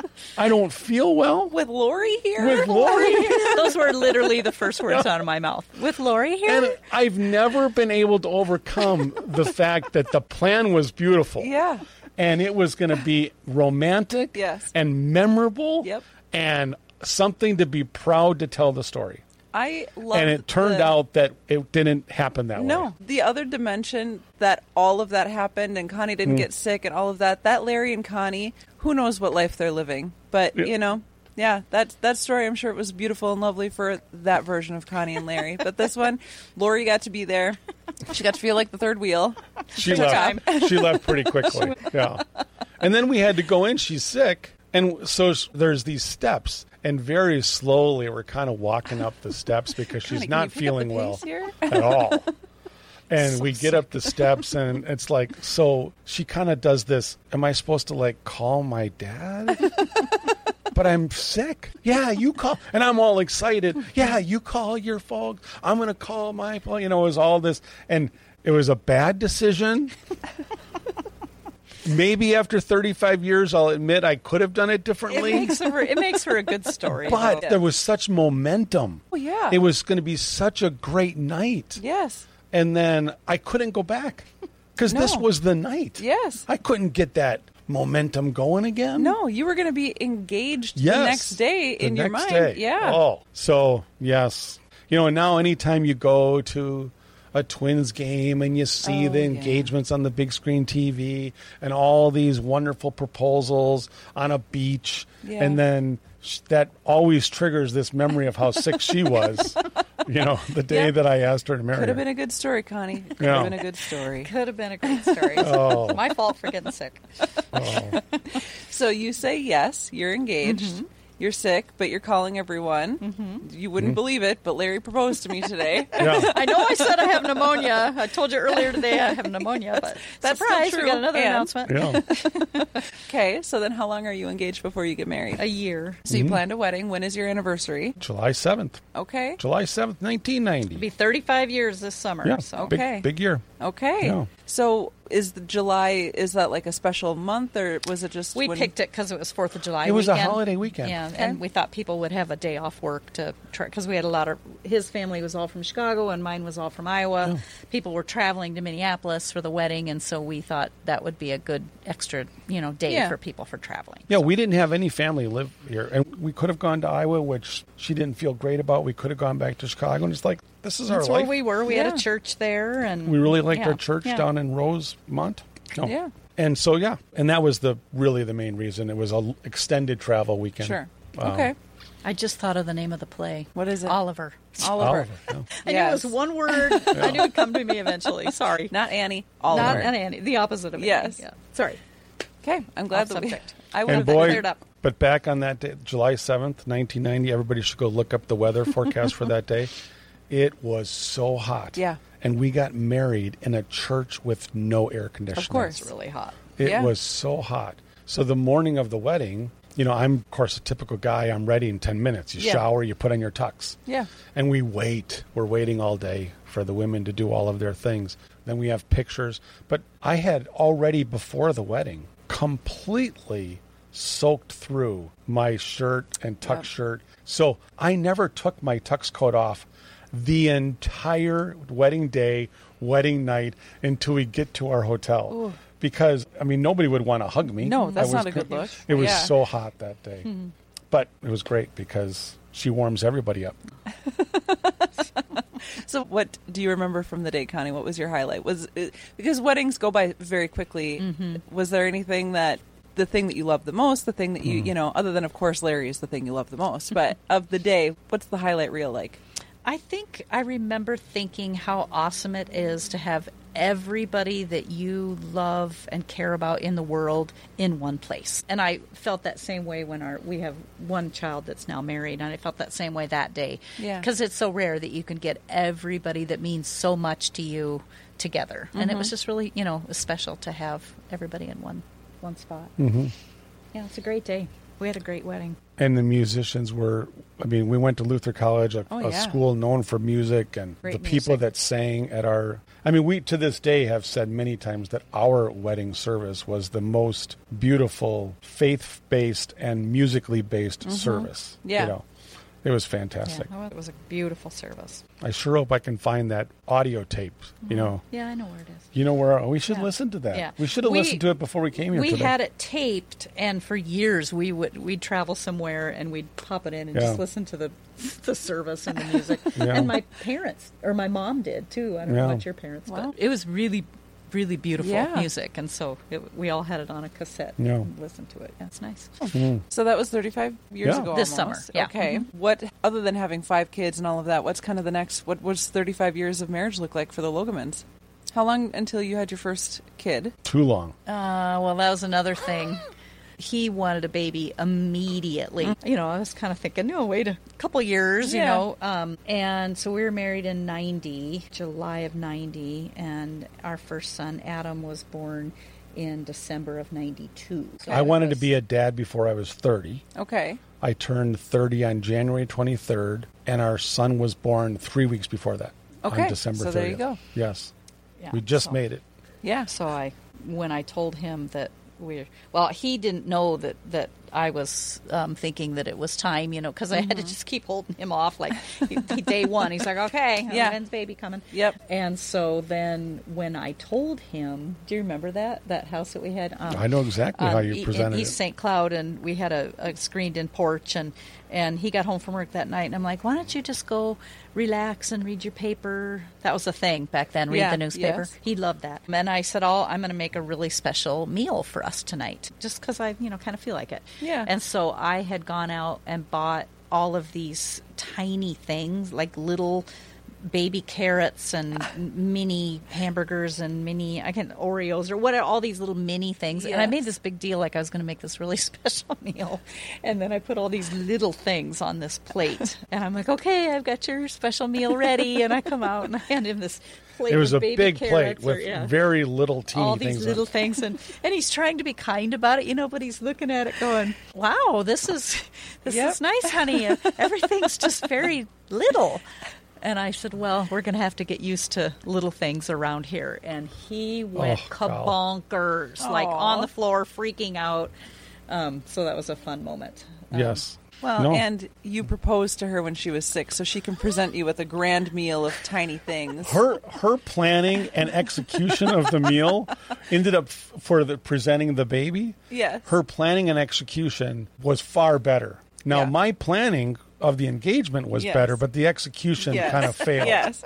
I don't feel well? With Lori here? With Lori? Those were literally the first words out of my mouth. With Lori here? And I've never been able to overcome the fact that the plan was beautiful. Yeah. And it was going to be romantic Yes. and memorable Yep. and something to be proud to tell the story. I love And it turned the- out that it didn't happen that way. No, the other dimension that all of that happened and Connie Mm. didn't get sick and all of that, that Larry and Connie, who knows what life they're living. But, Yeah. you know, yeah, that that story, I'm sure it was beautiful and lovely for that version of Connie and Larry. But this one, Lori got to be there. She got to feel like the third wheel. She Took left. time. She left pretty quickly. Yeah. And then we had to go in. She's sick. And so s- there's these steps. And very slowly, we're kind of walking up the steps because she's Connie, can not you pick up feeling the well pace here? at all. And we get up the steps, and it's like, so she kind of does this. Am I supposed to, like, call my dad? But but I'm sick. Yeah, you call. And I'm all excited. Yeah, you call your folks. I'm going to call my folks. You know, it was all this. And it was a bad decision. Maybe after thirty-five years, I'll admit I could have done it differently. It makes for, it makes for a good story. But though. there was such momentum. Oh, yeah. It was going to be such a great night. Yes. And then I couldn't go back because this No. was the night. Yes. I couldn't get that momentum going again. No, you were going to be engaged Yes. the next day The in your next mind. day. Yeah. Oh, so yes. You know, and now anytime you go to a Twins game and you see Oh, the yeah. engagements on the big screen T V and all these wonderful proposals on a beach, Yeah. and then sh- that always triggers this memory of how sick she was, you know, the day Yeah. that I asked her to marry Could have her. been a good story, Connie. Could Yeah. have been a good story. Could have been a great story. Oh. My fault for getting sick. Oh. So you say yes, you're engaged. Mm-hmm. You're sick, but you're calling everyone. Mm-hmm. You wouldn't believe it, but Larry proposed to me today. Yeah. I know I said I have pneumonia. I told you earlier today I have pneumonia, but That's still surprise, true. we got another And- announcement. Yeah. Okay, so then how long are you engaged before you get married? A year. So you planned a wedding. When is your anniversary? July seventh. Okay. July seventh, nineteen ninety. It'll be thirty-five years this summer. Yeah. So Okay. Big, big year. Okay. Yeah. So is the July, is that like a special month or was it just we when- picked it because it was Fourth of July. It was a weekend. holiday weekend. Yeah, Okay. and we thought people would have a day off work to try because we had a lot of his family was all from Chicago and mine was all from Iowa. People were traveling to Minneapolis for the wedding, and so we thought that would be a good extra, you know, day Yeah. for people for traveling. Yeah, we didn't have any family live here. And we could have gone to Iowa, which she didn't feel great about. We could have gone back to Chicago. And it's like, this is That's our where life. we were. We Yeah. had a church there, and We really liked yeah, our church yeah. down in Rosemont. No. Yeah. And so, yeah. And that was the really the main reason. It was a extended travel weekend. Sure. Um, Okay. I just thought of the name of the play. What is it? Oliver. Oliver. Oliver, yeah. I Yes. knew it was one word. I knew it'd come to me eventually. Sorry. Not Annie. Oliver. Not an Annie. The opposite of Yes. Annie. Yeah. Sorry. Okay. I'm glad Off that we. subject. I would And have boy, cleared up. but back on that day, July seventh, nineteen ninety, everybody should go look up the weather forecast for that day. It was so hot. Yeah. And we got married in a church with no air conditioning. Of course. It's really hot. It Yeah. was so hot. So the morning of the wedding, you know, I'm, of course, a typical guy. I'm ready in ten minutes. You Yeah. shower, you put on your tux. Yeah. And we wait. We're waiting all day for the women to do all of their things. Then we have pictures. But I had already, before the wedding, completely soaked through my shirt and tux Yep. shirt. So I never took my tux coat off the entire wedding day, wedding night, until we get to our hotel. Ooh. Because, I mean, nobody would want to hug me. No, I that's was not a good co- look. It was Yeah. so hot that day. But it was great because she warms everybody up. So, what do you remember from the day, Connie? What was your highlight? Was it, because weddings go by very quickly. Mm-hmm. Was there anything that the thing that you loved the most, the thing that you you know, other than of course Larry is the thing you love the most, but of the day, what's the highlight reel like? I think I remember thinking how awesome it is to have everybody that you love and care about in the world in one place. And I felt that same way when our we have one child that's now married, and I felt that same way that day. Yeah. Because it's so rare that you can get everybody that means so much to you together. And it was just really, you know, special to have everybody in one one spot. Mm-hmm. Yeah, it's a great day. We had a great wedding. And the musicians were, I mean, we went to Luther College, a, Oh, a yeah. school known for music, and Great the people music. that sang at our, I mean, we to this day have said many times that our wedding service was the most beautiful, faith-based and musically based service. Yeah. You know, it was fantastic. Yeah, it was a beautiful service. I sure hope I can find that audio tape, you know. Yeah, I know where it is. You know where, we should Yeah. listen to that. Yeah. We should have We- listened to it before we came here We today. had it taped, and for years we would we'd travel somewhere and we'd pop it in and Yeah. just listen to the the service and the music. Yeah. And my parents or my mom did too. I don't know Yeah. about your parents, Wow. but it was really, really beautiful Yeah. music, and so it, we all had it on a cassette Yeah. and listened to it. Yeah, it's nice. So that was thirty-five years Yeah. ago. This almost. summer, yeah. Okay. Mhm. What other than having five kids and all of that? What's kind of the next? What was thirty-five years of marriage look like for the Logamans? How long until you had your first kid? Too long. Uh, well, that was another thing. He wanted a baby immediately. You know, I was kind of thinking, no, wait a couple years, you Yeah. know. Um, and so we were married in ninety, July of ninety, and our first son, Adam, was born in December of ninety-two. So I wanted was, to be a dad before I was thirty. Okay. I turned thirty on January twenty-third, and our son was born three weeks before that. Okay. On December So thirtieth. there you go. Yes. Yeah, We just so- made it. Yeah. So I, when I told him that we're, well, he didn't know that, that I was um, thinking that it was time, you know, because I had to just keep holding him off. Like he, he, day one, he's like, okay, Yeah. when's baby coming? Yep. And so then when I told him, do you remember that, that house that we had? Um, I know exactly how you e- presented in it. East Saint Cloud, and we had a, a screened-in porch, and and he got home from work that night, and I'm like, why don't you just go relax and read your paper? That was the thing back then, read Yeah, the newspaper. yes. He loved that. And I said, oh, I'm going to make a really special meal for us tonight, just because I, you know, kind of feel like it. Yeah. And so I had gone out and bought all of these tiny things, like little baby carrots and mini hamburgers and mini I can Oreos or what all these little mini things. And I made Yes. this big deal like I was going to make this really special meal. And then I put all these little things on this plate. And I'm like, okay, I've got your special meal ready. And I come out and I hand him this plate It was with a baby big plate carrots or- with yeah. very little teeny all these things. on little it. things, and, and he's trying to be kind about it, you know, but he's looking at it going, wow, this is this Yep. is nice, honey. Everything's just very little. And I said, well, we're going to have to get used to little things around here. And he went Oh, God. kabonkers, like Aw. on the floor, freaking out. Um, so that was a fun moment. Um, Yes. Well, No. and you proposed to her when she was six, so she can present you with a grand meal of tiny things. Her her planning and execution of the meal ended up f- for the presenting the baby. Yes. Her planning and execution was far better. Now Yeah. my planning of the engagement was Yes. better, but the execution Yes. kind of failed. Yes.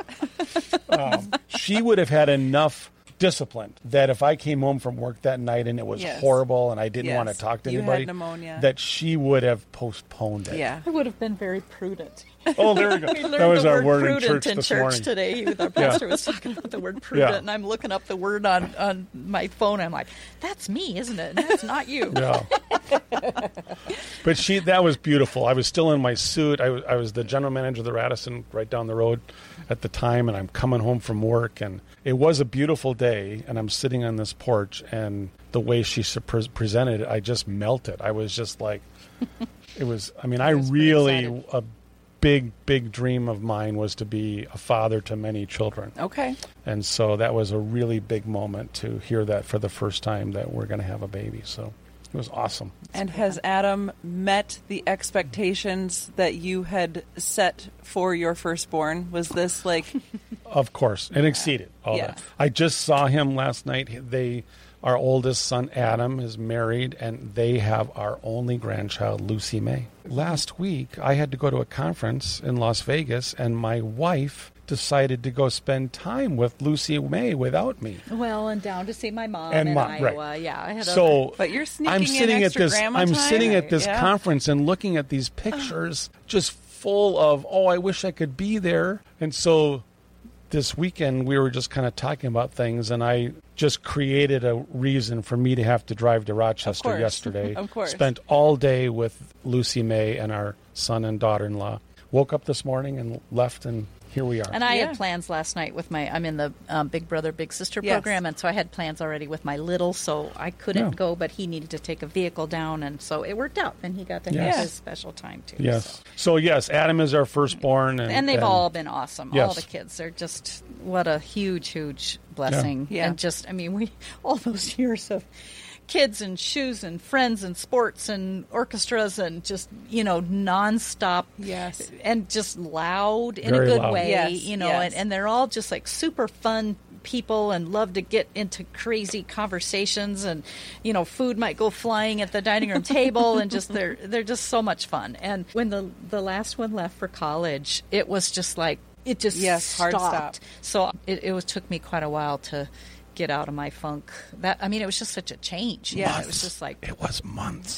Um, she would have had enough discipline that if I came home from work that night and it was Yes. horrible and I didn't Yes. want to talk to You had anybody, pneumonia. that she would have postponed it. Yeah. I would have been very prudent. Oh, there we go. We learned That was the our word word in prudent church in this church morning. today. The pastor was talking about the word prudent, and I'm looking up the word on, on my phone. I'm like, that's me, isn't it? That's not you. Yeah. But she, that was beautiful. I was still in my suit. I was, I was the general manager of the Radisson right down the road at the time, and I'm coming home from work, and it was a beautiful day, and I'm sitting on this porch, and the way she su- pre- presented it, I just melted. I was just like, it was, I mean, I was pretty really, excited. a big, big dream of mine was to be a father to many children. Okay. And so that was a really big moment to hear that for the first time that we're going to have a baby. So it was awesome. And has Adam met the expectations that you had set for your firstborn? Was this like, Of course, and exceeded all Yeah. that. I just saw him last night. They, our oldest son Adam is married, and they have our only grandchild, Lucy May. Last week, I had to go to a conference in Las Vegas, and my wife decided to go spend time with Lucy May without me. Well, and down to see my mom And in mom, right. Iowa. Yeah, I had a So but you're sneaking I'm in sitting at extra this. grandma I'm time? sitting at this Yeah. conference and looking at these pictures, just full of, oh, I wish I could be there. And so this weekend we were just kind of talking about things, and I just created a reason for me to have to drive to Rochester course. yesterday. Of course. Spent all day with Lucy May and our son and daughter-in-law. Woke up this morning and left, and here we are. And I Yeah. had plans last night with my, I'm in the um, Big Brother, Big Sister Yes. program, and so I had plans already with my little, so I couldn't Yeah. go, but he needed to take a vehicle down, and so it worked out, and he got to Yes. have his special time, too. Yes. So, yes, Adam is our firstborn. And, And they've all been awesome. All Yes. the kids. They're just, what a huge, huge blessing. Yeah. And just, I mean, we, all those years of kids and shoes and friends and sports and orchestras and just, you know, nonstop. Yes. And just loud in Very a good loud. way, Yes, you know, yes. and, and they're all just like super fun people and love to get into crazy conversations, and you know, food might go flying at the dining room table, and just they're they're just so much fun. And when the the last one left for college, it was just like it just Yes, hard stopped. stop. So it, it was took me quite a while to get out of my funk. That I mean, it was just such a change. you know, Yes. it was just like. It was months.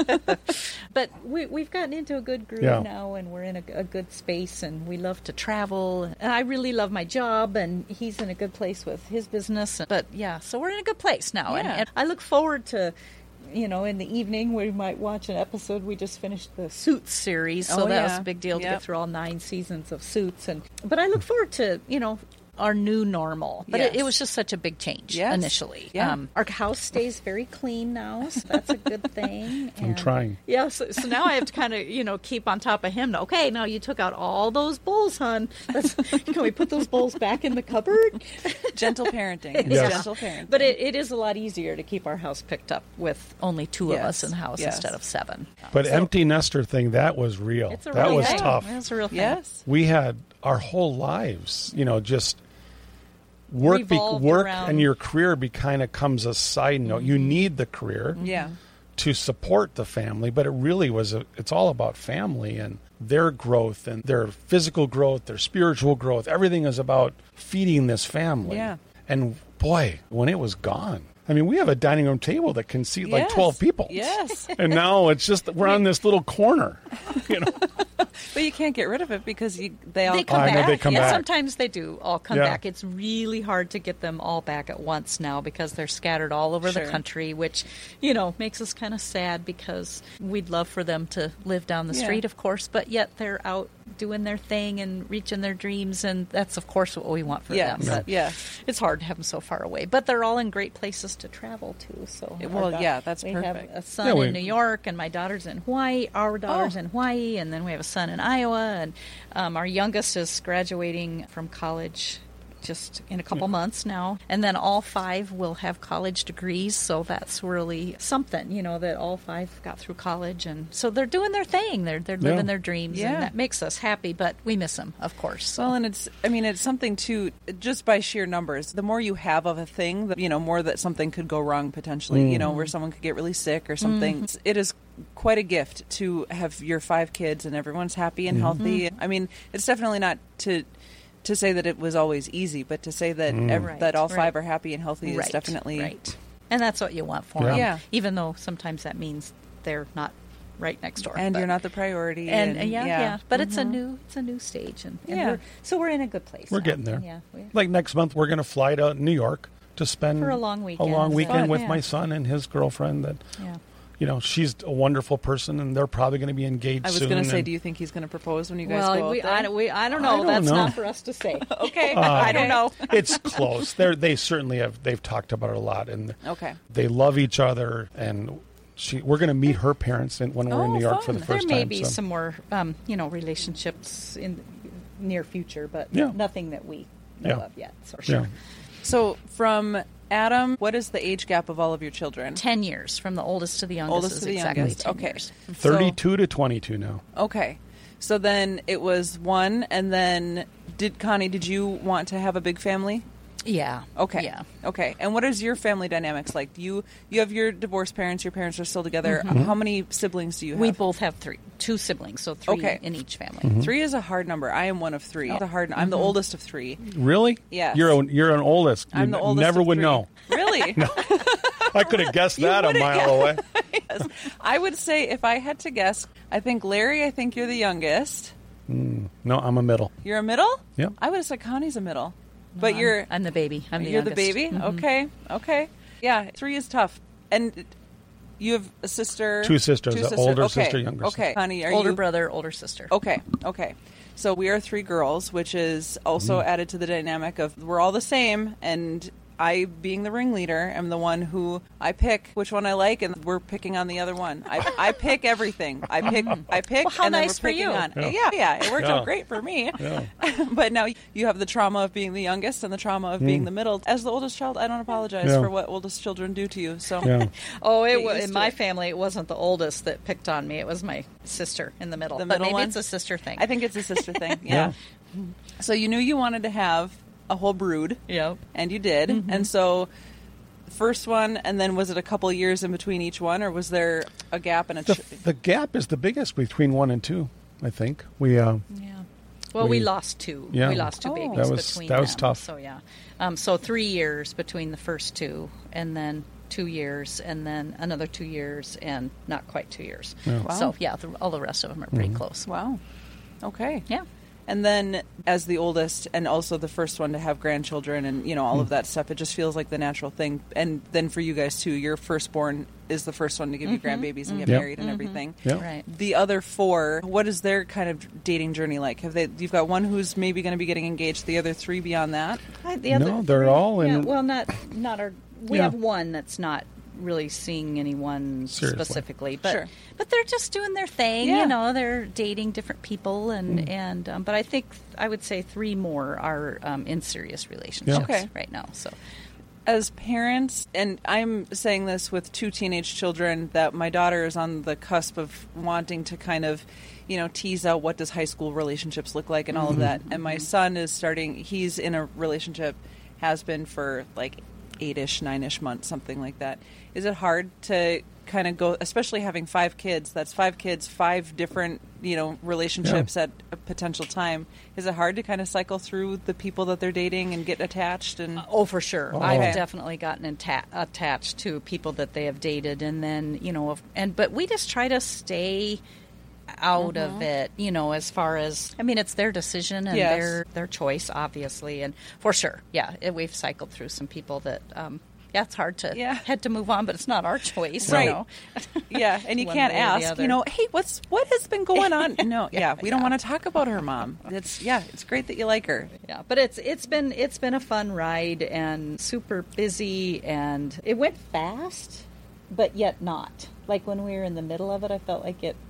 But we, we've gotten into a good groove Yeah. now, and we're in a, a good space, and we love to travel. And I really love my job, and he's in a good place with his business. But yeah, so we're in a good place now. And, Yeah. and I look forward to, you know, in the evening we might watch an episode. We just finished the Suits series, so Oh, that was yeah. a big deal to Yep. get through all nine seasons of Suits. And but I look forward to, you know, our new normal. But it, Yes. it was just such a big change Yes. initially. Yeah. Um, our house stays very clean now, so that's a good thing. I'm And- trying. Yeah, so, so now I have to kind of, you know, keep on top of him. Okay, now you took out all those bowls, hon. Let's, can we put those bowls back in the cupboard? Gentle parenting. It's Yes. gentle parenting. But it, it is a lot easier to keep our house picked up with only two of Yes, us in the house yes. instead of seven. But So empty nester thing, that was real. it's a That real was thing. tough. It's a real thing. yes. We had our whole lives, you know, just work, be, Revolved work, around- and your career be kind of comes a side note. You need the career Yeah. to support the family, but it really was. A, it's all about family and their growth and their physical growth, their spiritual growth. Everything is about feeding this family. Yeah. And boy, when it was gone. I mean, we have a dining room table that can seat like Yes. twelve people. Yes. And now it's just we're on this little corner. You know. But you can't get rid of it because you, they all They come I know back. they come yeah, back. sometimes they do all come Yeah. back. It's really hard to get them all back at once now because they're scattered all over Sure. the country, which, you know, makes us kind of sad because we'd love for them to live down the Yeah. street, of course, but yet they're out doing their thing and reaching their dreams, and that's, of course, what we want for Yes. them. But Yeah. it's hard to have them so far away. But they're all in great places to travel to. So Well, our da- yeah, that's we perfect. have a son Yeah, we- in New York, and my daughter's in Hawaii. Our daughter's Oh. in Hawaii, and then we have a son in Iowa, and um, our youngest is graduating from college just in a couple months now, and then all five will have college degrees, so that's really something, you know, that all five got through college, and so they're doing their thing. They're they're Yeah. living their dreams, Yeah. and that makes us happy. But we miss them, of course. So. Well, and it's, I mean, it's something too, just by sheer numbers. The more you have of a thing, the, you know, more that something could go wrong potentially, you know, where someone could get really sick or something. It's- It is quite a gift to have your five kids and everyone's happy and healthy. I mean, it's definitely not to to say that it was always easy, but to say that ev- Right, that all right. five are happy and healthy is Right, definitely right. And that's what you want for Yeah. them. Yeah. Even though sometimes that means they're not right next door. and but- you're not the priority. And, And, and yeah, yeah, But it's a new, it's a new stage, and, and Yeah. we're, so we're in a good place. We're now. getting there. Yeah, we Like next month, we're going to fly to New York to spend For a long weekend. A long weekend Fun, with yeah. my son and his girlfriend. That yeah. you know, she's a wonderful person, and they're probably going to be engaged I was soon. going to say, and- do you think he's going to propose when you guys Well, go we, out I, there? we, I don't know. I don't That's know. not for us to say. Okay, Uh, I don't know. It's close. They they certainly have. They've talked about it a lot, and Okay. they love each other. And she, we're going to meet her parents in, when we're in Oh, New York for fun. the There first may time. be so. some more, um, you know, relationships in the near future, but Yeah. nothing that we know Yeah. of yet, for sure. Yeah. So from Adam, what is the age gap of all of your children? Ten years from the oldest to the youngest Oldest is to the exactly youngest. ten Okay. years. Thirty-two to twenty-two now. Okay. So then it was one, and then did Connie, did you want to have a big family? Yeah. Okay. Yeah. Okay. And what is your family dynamics like? Do you you have your divorced parents, your parents are still together. How many siblings do you have? We both have three, two siblings, so three Okay. in each family. Mm-hmm. Three is a hard number. I am one of three. It's a hard I'm the oldest of three. Really? Yes. You're a, you're an oldest. I'm you the oldest Never of would three. know. Really? I could have guessed that a wouldn't, mile yeah. away. Yes. I would say if I had to guess, I think Larry, I think you're the youngest. No, I'm a middle. You're a middle? Yep. I would have said Connie's a middle. But I'm- you're I'm the baby. I'm the you're the youngest. baby? Mhm. Okay. Okay. Yeah, three is tough. And you have a sister. Two sisters, Two an sisters. older okay. sister, younger Okay. sister. Connie, are Older you brother, older sister. Okay. Okay. So we are three girls, which is also Mm-hmm. added to the dynamic of we're all the same, and I, being the ringleader, am the one who I pick which one I like, and we're picking on the other one. I, I pick everything. I pick. I pick, Well, how and then nice we're for picking you. on. Yeah. Yeah, yeah. It worked Yeah. out great for me. Yeah. But now you have the trauma of being the youngest and the trauma of being the middle. As the oldest child, I don't apologize Mm. Yeah. for what oldest children do to you. So Yeah. Oh, it Get was used in to my it. family. It wasn't the oldest that picked on me. It was my sister in the middle. The but middle maybe one? it's a sister thing. I think it's a sister thing. Yeah. So you knew you wanted to have a whole brood. Yep. And you did. Mm-hmm. And so first one, and then was it a couple years in between each one, or was there a gap and a... The, Ch- the gap is the biggest between one and two, I think. We uh, Yeah. Well, we, We- lost two. Yeah. We lost two Oh. babies That was- between that was them. tough. So yeah. Um, so three years between the first two, and then two years, and then another two years, and not quite two years. Yeah. Wow. So yeah, the, all the rest of them are pretty close. wow. Okay. Yeah. And then as the oldest and also the first one to have grandchildren and, you know, all Mm. of that stuff, it just feels like the natural thing. And then for you guys, too, your firstborn is the first one to give you grandbabies and get Yep. married and everything. Yep. Right. The other four, what is their kind of dating journey like? Have they? You've got one who's maybe going to be getting engaged. The other three beyond that. I- the No, they're all in- Yeah, well, not not our. We Yeah. have one that's not really seeing anyone Seriously. specifically, but Sure. but they're just doing their thing. Yeah. You know, they're dating different people, and Mm. and um, but I think I would say three more are um, in serious relationships Okay. right now. So As parents, and I'm saying this with two teenage children, that my daughter is on the cusp of wanting to kind of, you know, tease out what does high school relationships look like and all of that. And my son is starting, he's in a relationship, has been for like eight-ish, nine-ish months, something like that. Is it hard to kind of go, especially having five kids, that's five kids, five different, you know, relationships at a potential time. Is it hard to kind of cycle through the people that they're dating and get attached? And oh, for sure, Oh. I've Okay. definitely gotten atta- attached to people that they have dated, and then you know, and but we just try to stay out of it, you know, as far as I mean, it's their decision and Yes. their their choice, obviously, and for sure, yeah, it, we've cycled through some people that, um, yeah, it's hard to Yeah. had to move on, but it's not our choice, Right. you know. yeah, and you One can't way or the ask, other. you know, hey, what's what has been going on? No, yeah, Yeah, we don't yeah. want to talk about her, Mom. It's yeah, it's great that you like her. Yeah, but it's it's been it's been a fun ride and super busy, and it went fast, but yet not. Like when we were in the middle of it, I felt like it.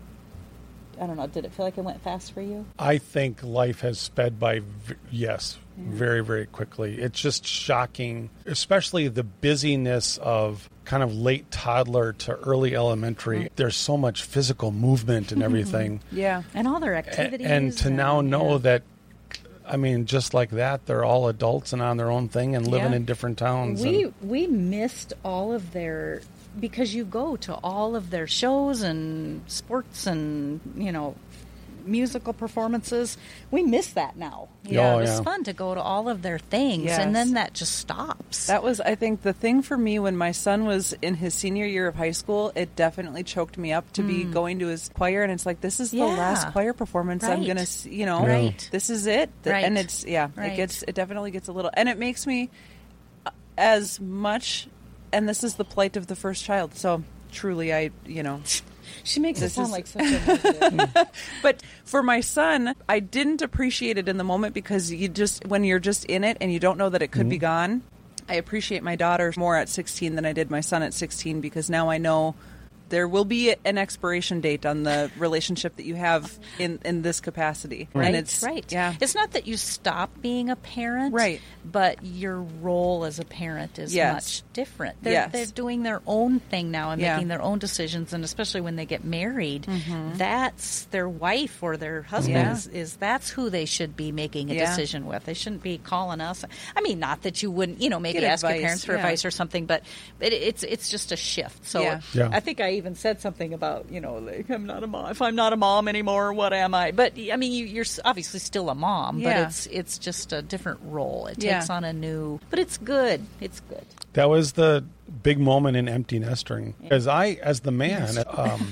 I don't know. Did it feel like it went fast for you? I think life has sped by, v- yes, very, very quickly. It's just shocking, especially the busyness of kind of late toddler to early elementary. There's so much physical movement and everything. Yeah, And all their A- activities. and to now know yeah. that, I mean, just like that, they're all adults and on their own thing and living Yeah. in different towns. we and, we missed all of their, because you go to all of their shows and sports and, you know, musical performances. We miss that now. Yeah, it was yeah. fun to go to all of their things, Yes. and then that just stops. that was, I think, the thing for me when my son was in his senior year of high school. It definitely choked me up to be going to his choir, and it's like, this is the Mm. Yeah. last choir performance I'm Right. gonna, see, you know, Right. this is it, Th- Right. and it's yeah, Right. it gets, it definitely gets a little, and it makes me uh, as much, and this is the plight of the first child. So truly, I, you know. She makes This it sound is- like such a negative. But for my son, I didn't appreciate it in the moment because you just, when you're just in it and you don't know that it could be gone, I appreciate my daughter more at sixteen than I did my son at sixteen because now I know there will be an expiration date on the relationship that you have in, in this capacity. Right, And it's, right. Yeah. It's not that you stop being a parent, Right. but your role as a parent is Yes. much different. They're, Yes. they're doing their own thing now and Yeah. making their own decisions, and especially when they get married, that's their wife or their husband Yeah. is, is that's who they should be making a Yeah. decision with. They shouldn't be calling us. I mean, not that you wouldn't, you know, maybe Get ask advice, your parents for yeah. advice or something, but it, it's it's just a shift. So Yeah. Yeah. I think I even said something about, you know, like, I'm not a mom. If I'm not a mom anymore, what am I? But I mean, you, you're s- obviously still a mom, Yeah. but it's it's just a different role. It Yeah. takes on a new, but it's good. It's good. That was the big moment in empty nestering. As I, as the man, um,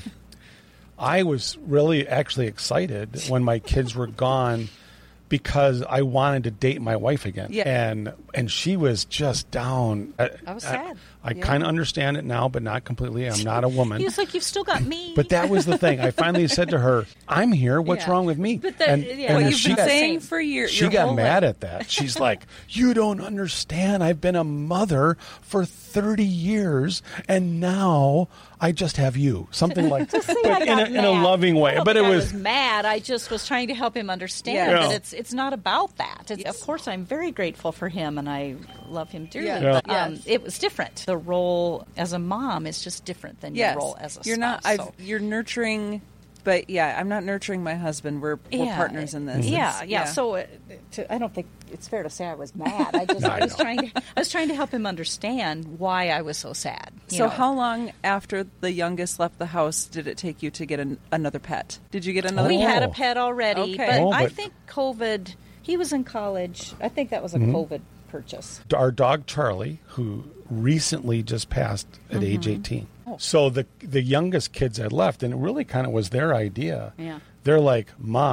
I was really actually excited when my kids were gone because I wanted to date my wife again. Yeah. And and she was just down. I, I was sad. I, Yeah. kind of understand it now, but not completely. I'm not a woman. He was like, "You've still got me." But that was the thing. I finally said to her, "I'm here. What's Yeah. wrong with me?" But that- and yeah, and Well, What then you've she been got, saying for your, she your got whole mad life. at that. She's like, "You don't understand. I've been a mother for thirty years, and now I just have you." Something like, I but in a, got in a mad. loving way. I don't But it think I was, mad. I just was trying to help him understand Yeah. that it's it's not about that. It's, Yes. Of course, I'm very grateful for him, and I love him dearly. Yeah. Yeah. But um, Yes. it was different. The role as a mom is just different than Yes. your role as a you're not. spouse. I've, so- You're nurturing, but yeah, I'm not nurturing my husband. We're, we're Yeah. partners in this. Yeah, It's- yeah. So uh, to, I don't think it's fair to say I was mad. I just No, I I was know. trying to I was trying to help him understand why I was so sad. you So know. how long after the youngest left the house did it take you to get an, another pet? Did you get another? we Oh. had a pet already, Okay. but Oh, I but- think COVID. He was in college. I think that was a Mm-hmm. COVID purchase. our dog Charlie, who recently just passed at Mm-hmm. age eighteen. Oh. So the the youngest kids had left, and it really kind of was their idea. Yeah. They're like, "Mom,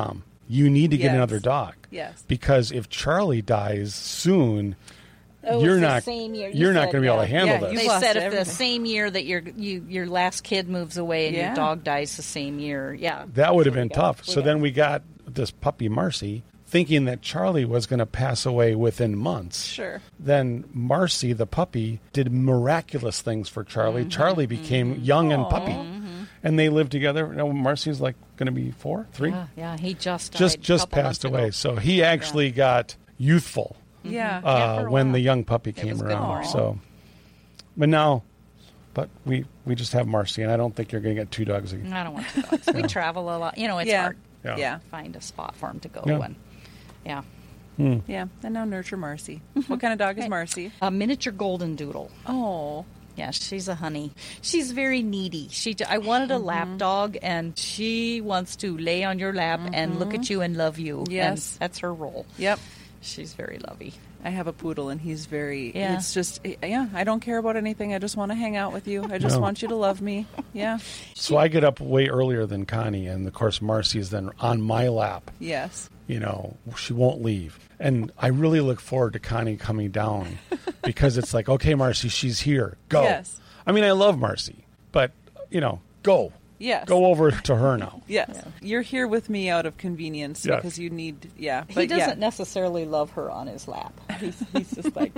you need to get Yes. another dog. Yes. Because if Charlie dies soon, Oh, you're it's the not same year. You you're not said, going to be able to yeah. handle Yeah, this. you They lost said if the everything. same year that your you your last kid moves away and Yeah. your dog dies the same year, yeah, That would have So we been got- tough. we So got- then we got this puppy Marcy, thinking that Charlie was going to pass away within months. Sure. Then Marcy, the puppy, did miraculous things for Charlie. Charlie became young and puppy, and they lived together. You know, Marcy's like going to be four, three, yeah, yeah, he just died just a just couple passed months away. ago. So he actually got youthful Yeah. Yeah, uh, for a when while. the young puppy It came was good around. for him. So, but now, but we we just have Marcy, and I don't think you're going to get two dogs again. I don't want two dogs. We travel a lot. You know, it's Yeah. hard Yeah. Yeah. to find a spot for him to go. Yeah. And yeah, Yeah. And now nurture Marcy. What kind of dog is Marcy? a miniature golden doodle. Oh. Yeah, she's a honey. She's very needy. She, I wanted a lap dog, and she wants to lay on your lap and look at you and love you. Yes. And that's her role. Yep. She's very lovey. I have a poodle, and he's very. Yeah. It's just, yeah. I don't care about anything. I just want to hang out with you. I just No. want you to love me. Yeah. So I get up way earlier than Connie, and of course Marcy is then on my lap. Yes. You know, she won't leave. And I really look forward to Connie coming down because it's like, okay, Marcy, she's here. Go. Yes. I mean, I love Marcy, but, you know, go. Yes. Go over to her now. Yes. You're here with me out of convenience Yes. because you need. Yeah. He But doesn't yeah. necessarily love her on his lap. He's, he's just like,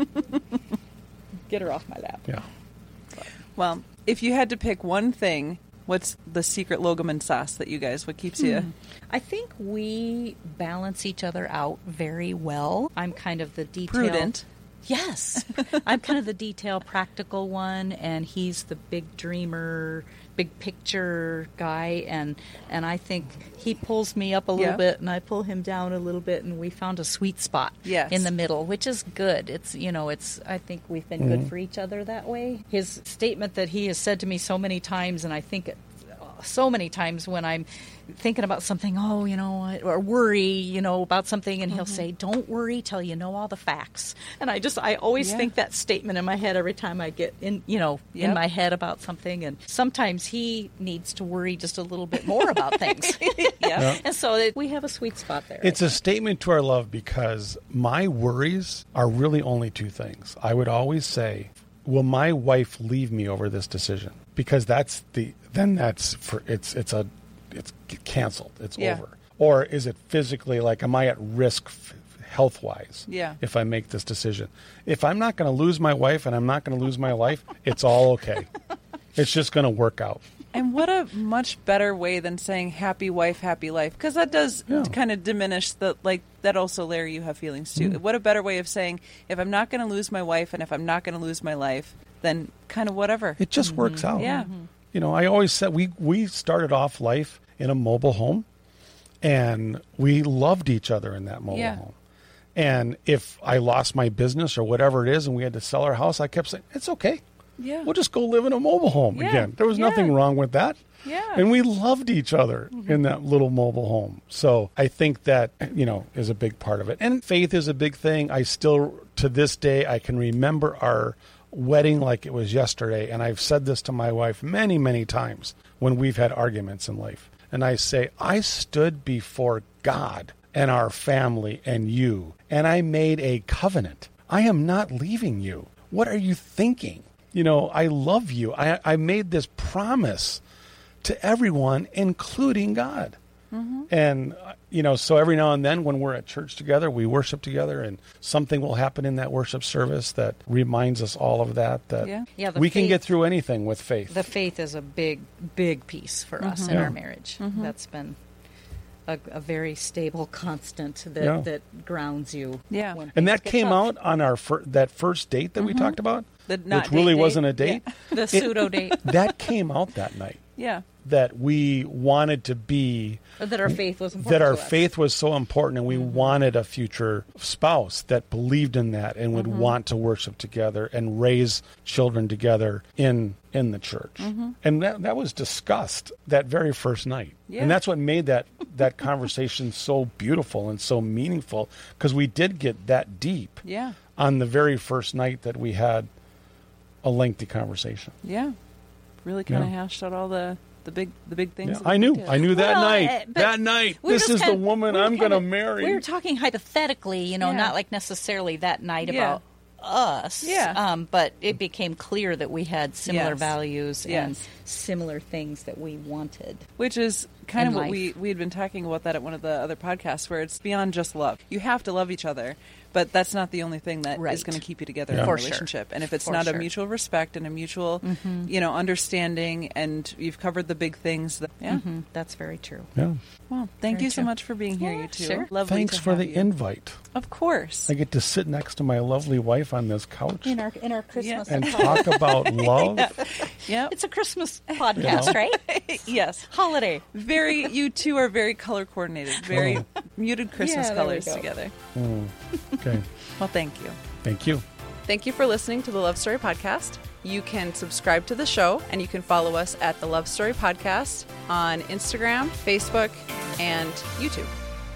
get her off my lap. Yeah. Well, if you had to pick one thing, what's the secret Logaman sauce that you guys? What keeps you? I think we balance each other out very well. I'm kind of the detail. Prudent. Yes. I'm kind of the detail practical one, and he's the big dreamer, big picture guy, and and I think he pulls me up a little Yeah. bit and I pull him down a little bit, and we found a sweet spot Yes. in the middle, which is good. It's, you know, it's, I think we've been good for each other that way. His statement that he has said to me so many times, and I think it so many times when I'm thinking about something, oh, you know, what, or worry, you know, about something, and he'll say, don't worry till you know all the facts. And I just, I always Yeah. think that statement in my head every time I get in, you know, in Yep. my head about something. And sometimes he needs to worry just a little bit more about things. Yeah. And so it, we have a sweet spot there. It's a statement to our love because my worries are really only two things. I would always say, will my wife leave me over this decision? Because that's the, then that's for, it's, it's a, it's canceled. It's Yeah. over. Or is it physically, like, am I at risk f- health-wise Yeah. if I make this decision? If I'm not going to lose my wife and I'm not going to lose my life, it's all okay. It's just going to work out. And what a much better way than saying happy wife, happy life. Because that does Yeah. kind of diminish the, like, that also, Larry, you have feelings too. Mm-hmm. What a better way of saying, if I'm not going to lose my wife and if I'm not going to lose my life, then kind of whatever. It just works out. Yeah. You know, I always said we, we started off life in a mobile home, and we loved each other in that mobile Yeah. home. And if I lost my business or whatever it is and we had to sell our house, I kept saying, it's okay. Yeah. We'll just go live in a mobile home Yeah. again. There was Yeah. nothing wrong with that. Yeah. And we loved each other in that little mobile home. So I think that, you know, is a big part of it. And faith is a big thing. I still, to this day, I can remember our wedding like it was yesterday. And I've said this to my wife many, many times when we've had arguments in life. And I say, I stood before God and our family and you, and I made a covenant. I am not leaving you. What are you thinking? You know, I love you. I, I made this promise to everyone, including God. Mm-hmm. And, uh, you know, so every now and then when we're at church together, we worship together, and something will happen in that worship service that reminds us all of that, that Yeah. Yeah, the we can faith- get through anything with faith. the faith is a big, big piece for us in Yeah. our marriage. That's been a, a very stable constant that, Yeah. that grounds you. Yeah. when and things that get came tough. out on our fir- that first date that we talked about, The not which really date wasn't date. a date. The pseudo date. That came out that night. Yeah. That we wanted to be, That our faith was important that our to us. faith was so important, and we wanted a future spouse that believed in that and would want to worship together and raise children together in in the church. And that that was discussed that very first night. Yeah. And that's what made that that conversation so beautiful and so meaningful, because we did get that deep Yeah. on the very first night that we had a lengthy conversation. Yeah. Really kind of Yeah. hashed out all the the big the big things. Yeah, that we I knew. did. I knew that Well, night. uh, but that night. we were This just is kind the of- woman we were I'm kind going to of- marry. We were talking hypothetically, you know, Yeah. not like necessarily that night Yeah. about us. Yeah. Um, but it became clear that we had similar Yes. values and Yes. similar things that we wanted. Which is kind In of what life. we we had been talking about that at one of the other podcasts, where it's beyond just love. You have to love each other, but that's not the only thing that is Right. going to keep you together Yeah. in a For sure. relationship. And if it's For not a sure. mutual respect and a mutual, you know, understanding, and you've covered the big things, that, yeah. Hmm, that's very true. Yeah. Well, thank Very you so true. much for being here, Yeah, you two. sure. Lovely Thanks to for have the you. invite. Of course. I get to sit next to my lovely wife on this couch In our in our Christmas and talk about love. Yep. It's a Christmas podcast, know? right? Yes. Holiday. Very. You two are very color coordinated. Very Oh. muted Christmas Yeah, there we colors go. together. Mm. Okay. Well, thank you. Thank you. Thank you for listening to the Love Story Podcast. You can subscribe to the show and you can follow us at the Love Story Podcast on Instagram, Facebook, and YouTube.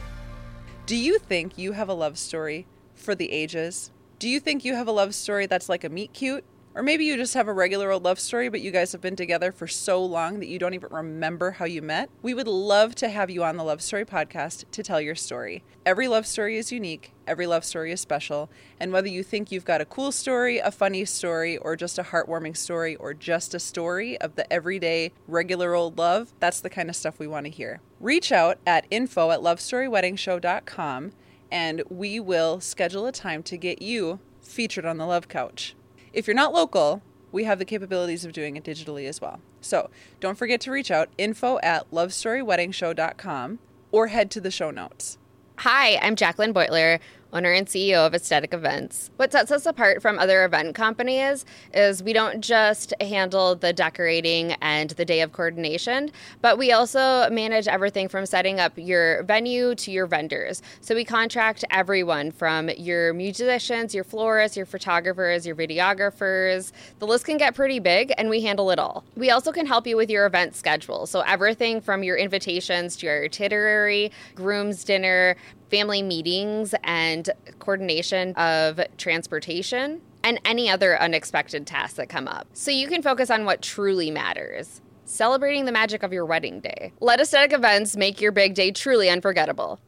Do you think you have a love story for the ages? Do you think you have a love story that's like a meet cute? Or maybe you just have a regular old love story, but you guys have been together for so long that you don't even remember how you met? We would love to have you on the Love Story Podcast to tell your story. Every love story is unique. Every love story is special. And whether you think you've got a cool story, a funny story, or just a heartwarming story, or just a story of the everyday, regular old love, that's the kind of stuff we want to hear. Reach out at info at love story wedding show dot com and we will schedule a time to get you featured on the Love Couch. If you're not local, we have the capabilities of doing it digitally as well. So don't forget to reach out, info at love story wedding show dot com, or head to the show notes. Hi, I'm Jacqueline Beutler, owner and C E O of Aesthetic Events. What sets us apart from other event companies is we don't just handle the decorating and the day of coordination, but we also manage everything from setting up your venue to your vendors. So we contract everyone from your musicians, your florists, your photographers, your videographers. The list can get pretty big, and we handle it all. We also can help you with your event schedule. So everything from your invitations to your itinerary, groom's dinner, family meetings, and coordination of transportation, and any other unexpected tasks that come up. So you can focus on what truly matters, celebrating the magic of your wedding day. Let Aesthetic Events make your big day truly unforgettable.